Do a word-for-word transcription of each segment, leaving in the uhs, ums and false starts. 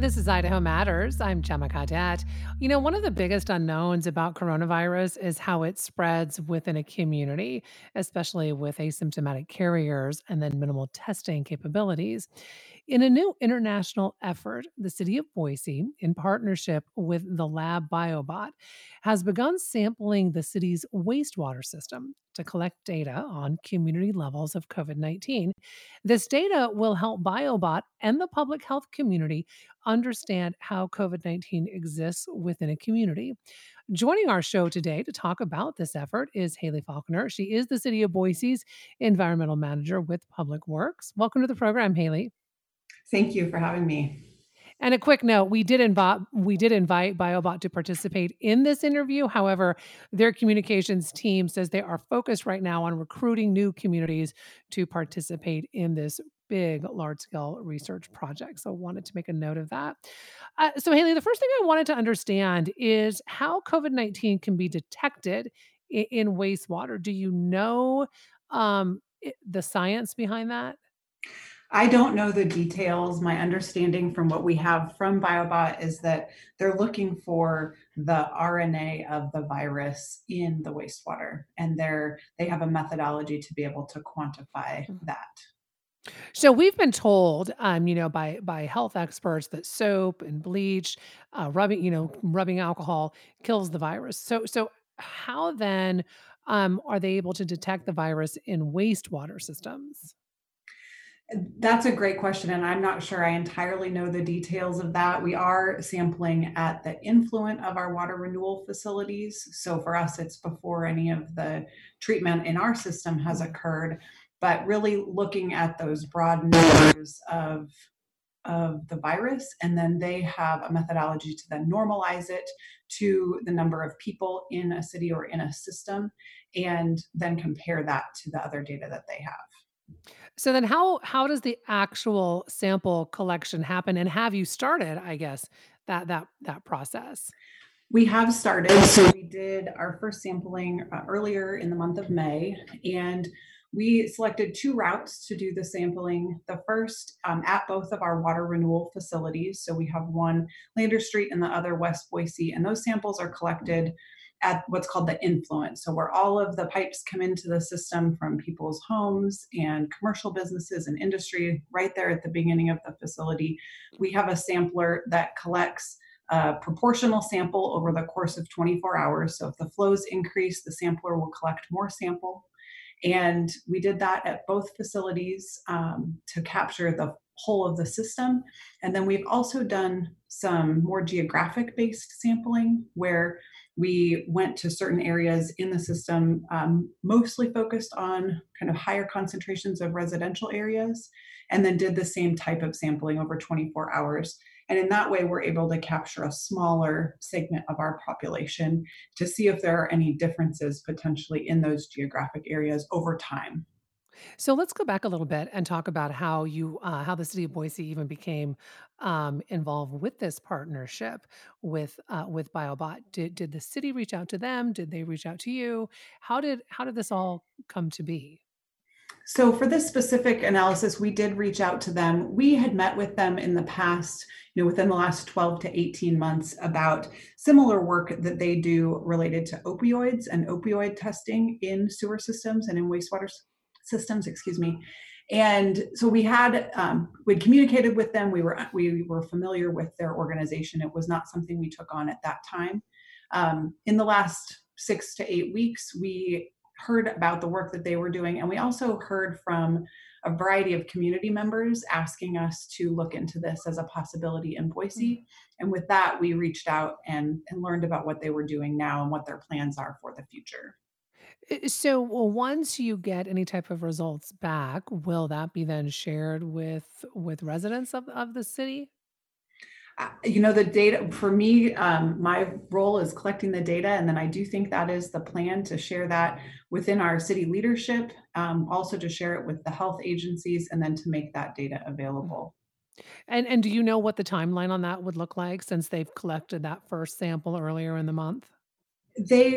This is Idaho Matters. I'm Gemma Cadet. You know, one of the biggest unknowns about coronavirus is how it spreads within a community, especially with asymptomatic carriers and then minimal testing capabilities. In a new international effort, the city of Boise, in partnership with the lab BioBot, has begun sampling the city's wastewater system to collect data on community levels of COVID nineteen. This data will help BioBot and the public health community understand how COVID nineteen exists within a community. Joining our show today to talk about this effort is Haley Faulkner. She is the City of Boise's environmental manager with Public Works. Welcome to the program, Haley. Thank you for having me. And a quick note, we did invite we did invite BioBot to participate in this interview. However, their communications team says they are focused right now on recruiting new communities to participate in this big large-scale research project. So wanted to make a note of that. Uh, so Haley, the first thing I wanted to understand is how COVID nineteen can be detected in, in wastewater. Do you know um, i- the science behind that? I don't know the details. My understanding from what we have from BioBot is that they're looking for the R N A of the virus in the wastewater, and they're they have a methodology to be able to quantify that. So we've been told, um, you know, by by health experts that soap and bleach, uh, rubbing, you know, rubbing alcohol kills the virus. So so how then um, are they able to detect the virus in wastewater systems? That's a great question, and I'm not sure I entirely know the details of that. We are sampling at the influent of our water renewal facilities. So for us, it's before any of the treatment in our system has Mhm. occurred, but really looking at those broad numbers of of the virus, and then they have a methodology to then normalize it to the number of people in a city or in a system, and then compare that to the other data that they have. So then how how does the actual sample collection happen? And have you started, I guess, that that that process? We have started. So we did our first sampling uh, earlier in the month of May, and we selected two routes to do the sampling. The first um, at both of our water renewal facilities. So we have one Lander Street and the other West Boise, and those samples are collected at what's called the influent. So where all of the pipes come into the system from people's homes and commercial businesses and industry, right there at the beginning of the facility, we have a sampler that collects a proportional sample over the course of twenty-four hours. So if the flows increase, the sampler will collect more sample. And we did that at both facilities um, to capture the whole of the system. And then we've also done some more geographic based sampling where we went to certain areas in the system, um, mostly focused on kind of higher concentrations of residential areas, and then did the same type of sampling over twenty-four hours. And in that way, we're able to capture a smaller segment of our population to see if there are any differences potentially in those geographic areas over time. So let's go back a little bit and talk about how you, uh, how the city of Boise even became um, involved with this partnership with uh, with BioBot. Did did the city reach out to them? Did they reach out to you? How did how did this all come to be? So for this specific analysis, we did reach out to them. We had met with them in the past, you know, within the last twelve to eighteen months about similar work that they do related to opioids and opioid testing in sewer systems and in wastewater s- systems, excuse me. And so we had um, we'd communicated with them. We were we were familiar with their organization. It was not something we took on at that time. Um, in the last six to eight weeks, we heard about the work that they were doing. And we also heard from a variety of community members asking us to look into this as a possibility in Mm. Boise. And with that, we reached out and, and learned about what they were doing now and what their plans are for the future. I- So well, once you get any type of results back, will that be then shared with with residents of of the city? Uh, You know, the data for me, um, my role is collecting the data, and then I do think that is the plan to share that within our city leadership, um, also to share it with the health agencies, and then to make that data Mm. available. And and do you know what the timeline on that would look like since they've collected that first sample earlier in the month? They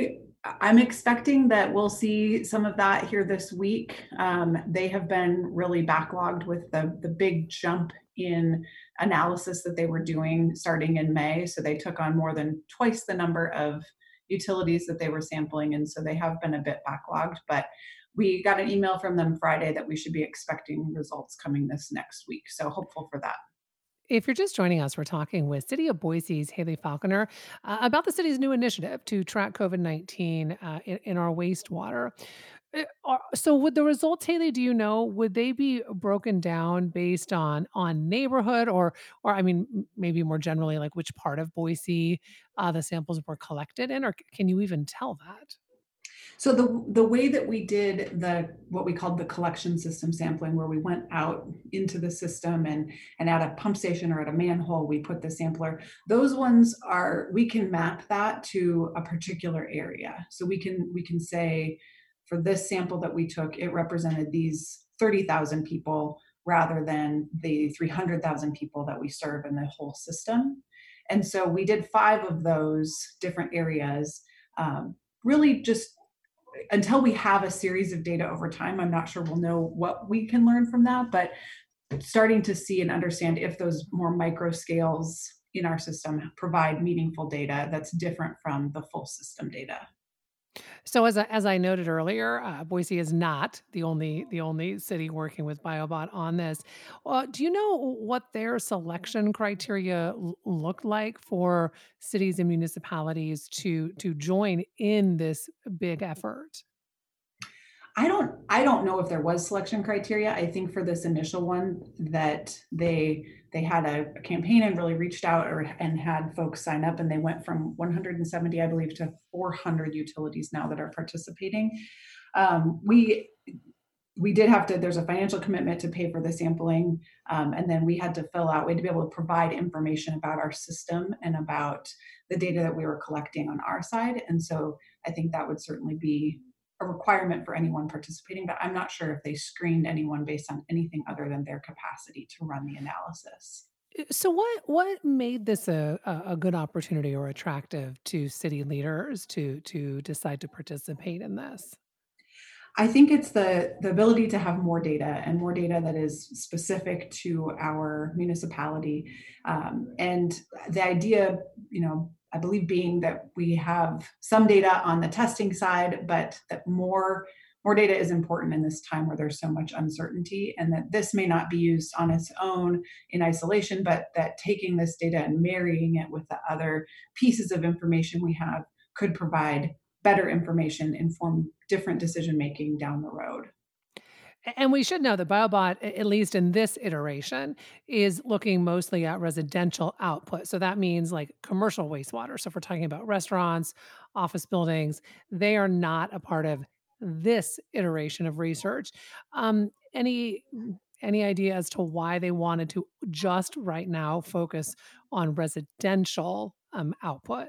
I- I'm expecting that we'll see some of that here this week. Um, they have been really backlogged with the the big jump in analysis that they were doing starting in May. So they took on more than twice the number of utilities that they were sampling, and so they have been a bit backlogged. But we got an email from them Friday that we should be expecting results coming this next week. So hopeful for that. If you're just joining us, we're talking with City of Boise's Haley Falconer uh, about the city's new initiative to track COVID nineteen uh, in, in our wastewater. Uh, are- So, would the results, Haley, do you know, would they be broken down based on on neighborhood, or, or I mean, m- maybe more generally, like which part of Boise uh, the samples were collected in, or c- can you even tell that? So the the way that we did the what we called the collection system sampling, where we went out into the system and and at a pump station or at a manhole, we put the sampler. Those ones are we can map that to a particular area. So we can we can say for this sample that we took, it represented these thirty thousand people rather than the three hundred thousand people that we serve in the whole system. And so we did five of those different areas, um, really just until we have a series of data over time. I'm not sure we'll know what we can learn from that, but starting to see and understand if those more micro scales in our system provide meaningful data that's different from the full system data. So as I, as I noted earlier, uh, Boise is not the only the only city working with BioBot on this. Uh, do you know what their selection criteria l- looked like for cities and municipalities to to join in this big effort? I don't I don't know if there was selection criteria. I think for this initial one that they they had a, a campaign and really reached out or and had folks sign up, and they went from one hundred seventy, I believe, to four hundred utilities now that are participating. Um, we we did have to there's a financial commitment to pay for the sampling, um, and then we had to fill out we had to be able to provide information about our system and about the data that we were collecting on our side. And so I think that would certainly be a requirement for anyone participating, but I'm not sure if they screened anyone based on anything other than their capacity to run the analysis. Uh, So what what made this a, a a good opportunity or attractive to city leaders to to decide to participate in this? I think it's the the ability to have more data and more data that is specific to our municipality, um, and the idea, you know, I believe being that we have some data on the testing side, but that more more data is important in this time where there's so much uncertainty, and that this may not be used on its own in isolation, but that taking this data and marrying it with the other pieces of information we have could provide better information, inform different decision making down the road. A- And we should know that BioBot, a- at least in this iteration, is looking mostly at residential output. So that means like commercial wastewater. So if we're talking about restaurants, office buildings, they are not a part of this iteration of research. Um, any any idea as to why they wanted to just right now focus on residential um, output?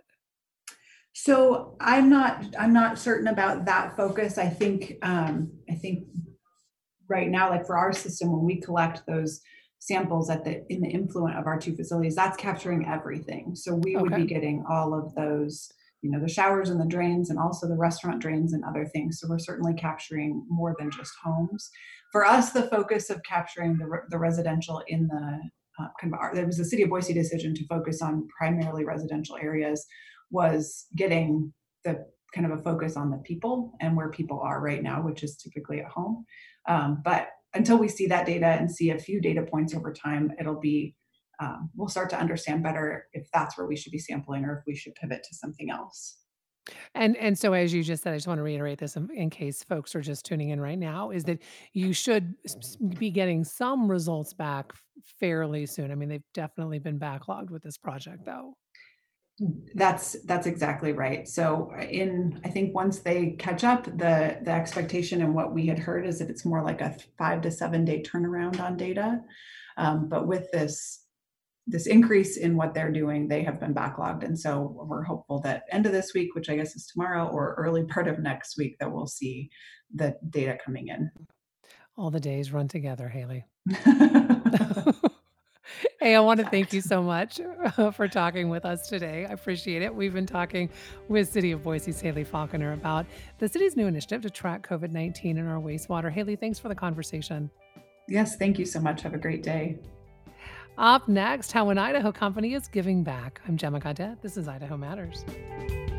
So I'm not I'm not certain about that focus. I think um, I think right now, like for our system, when we collect those samples at the in the influent of our two facilities, that's capturing everything. So we would Okay. be getting all of those, you know, the showers and the drains, and also the restaurant drains and other things. So we're certainly capturing more than just homes. For us, the focus of capturing the, the residential in the uh, kind of our, there was a city of Boise decision to focus on primarily residential areas, was getting the kind of a focus on the people and where people are right now, which is typically at home. Um, but until we see that data and see a few data points over time, it'll be um, we'll start to understand better if that's where we should be sampling or if we should pivot to something else. And and so as you just said, I just want to reiterate this in, in case folks are just tuning in right now, is that you should s- s- be getting some results back f- fairly soon. I mean, they've definitely been backlogged with this project though. That's that's exactly right. So in I think once they catch up, the the expectation and what we had heard is that it's more like a five to seven day turnaround on data. Um, but with this this increase in what they're doing, they have been backlogged. And so we're hopeful that end of this week, which I guess is tomorrow, or early part of next week, that we'll see the data coming in. All the days run together, Haley. Hey, I want to thank you Checked. so much for talking with us today. I appreciate it. We've been talking with City of Boise's Haley Falconer about the city's new initiative to track COVID nineteen in our wastewater. Haley, thanks for the conversation. Yes, thank you so much. Have a great day. Up next, how an Idaho company is giving back. I'm Gemma Cadet. This is Idaho Matters.